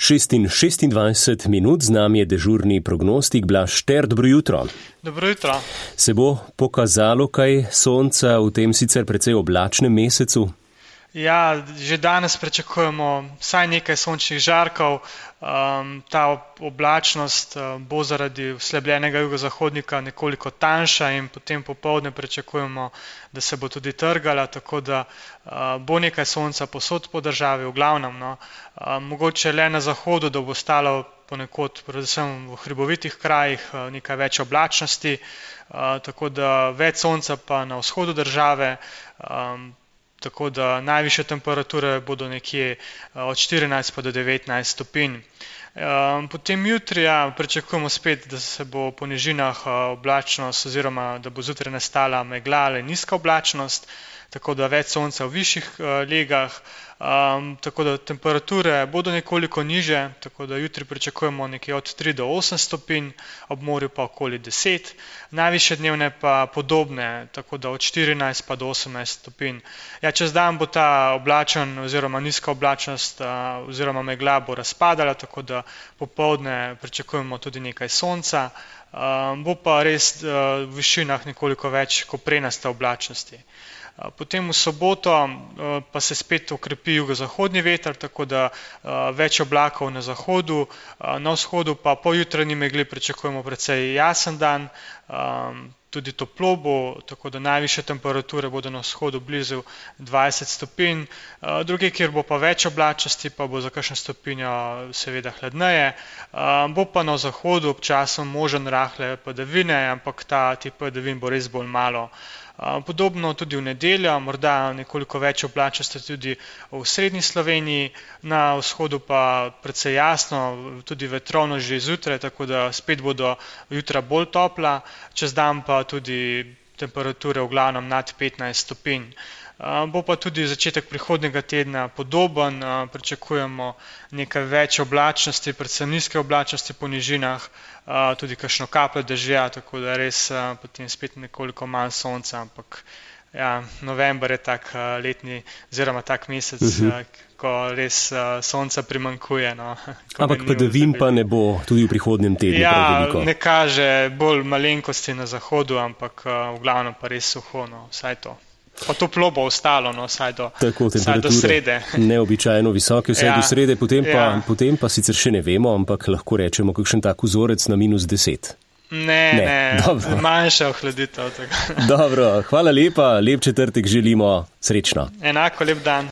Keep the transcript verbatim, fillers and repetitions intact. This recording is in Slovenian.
šest in šestindvajset minut, z nami je dežurni prognostik Blaž Šter. Dobro jutro. Dobro jutro. Se bo pokazalo kaj sonca v tem sicer precej oblačnem mesecu? Ja, že danes pričakujemo vsaj nekaj sončnih žarkov. Um, ta oblačnost uh, bo zaradi oslabljenega jugozahodnika nekoliko tanjša in potem popoldne pričakujemo, da se bo tudi trgala, tako da uh, bo nekaj sonca posod po državi, v glavnem. No. Uh, mogoče le na zahodu, da bo stalo ponekod, predvsem v hribovitih krajih, uh, nekaj več oblačnosti, uh, tako da več sonca pa na vzhodu države. Um, Tako da najvišje temperature bodo nekje od štirinajst pa do devetnajst stopinj. Potem jutri ja, pričakujemo spet, da se bo po nižinah oblačnost oziroma da bo zjutraj nastala megla ali nizka oblačnost, tako da več sonca v višjih legah, um, tako da temperature bodo nekoliko niže, tako da jutri pričakujemo nekje od tri do osem stopinj, ob morju pa okoli deset, najvišje dnevne pa podobne, tako da od štirinajst pa do osemnajst stopinj. Ja, čez dan bo ta oblačen oziroma nizka oblačnost uh, oziroma megla bo razpadala, tako da popoldne pričakujemo tudi nekaj sonca, um, bo pa res uh, v višinah nekoliko več koprenaste oblačnosti. Potem v soboto pa se spet okrepi jugozahodni veter, tako da več oblakov na zahodu, na vzhodu pa po jutranji megli pričakujemo precej jasen dan, tudi toplo bo, tako da najvišje temperature bodo na vzhodu blizu dvajset stopinj, druge, kjer bo pa več oblačnosti, pa bo za kakšno stopinjo seveda hladneje, bo pa na zahodu občasno možen rahle padavine, ampak ta tip padavin bo res bolj malo. Podobno tudi v nedeljo, morda nekoliko več oblačnosti tudi v srednji Sloveniji, na vzhodu pa precej jasno, tudi vetrovno že zjutraj, tako da spet bodo jutra bolj topla, čez dan pa tudi temperature v glavnem nad petnajst stopinj. Bo pa tudi začetek prihodnjega tedna podoben, pričakujemo nekaj več oblačnosti, predvsem nizke oblačnosti po nižinah, tudi kakšno kapljo dežja, tako da res potem spet nekoliko manj sonca, ampak ja, november je tak letni oziroma tak mesec, uh-huh. ko res sonca primanjkuje. No, ampak padavin pa ne bo tudi v prihodnjem tednu ja, prav veliko. Ne kaže bolj malenkosti na zahodu, ampak v glavnem pa res suho, no, vsaj to. Pa toplo bo ostalo, no, vsaj do, vsaj do srede. Neobičajno visoke, vsaj ja, do srede, potem pa, ja. potem pa sicer še ne vemo, ampak lahko rečemo kakšen tak vzorec na minus deset. Ne, ne, ne manjša ohladitev tega. Dobro, hvala lepa, lep četrtek želimo, srečno. Enako, lep dan.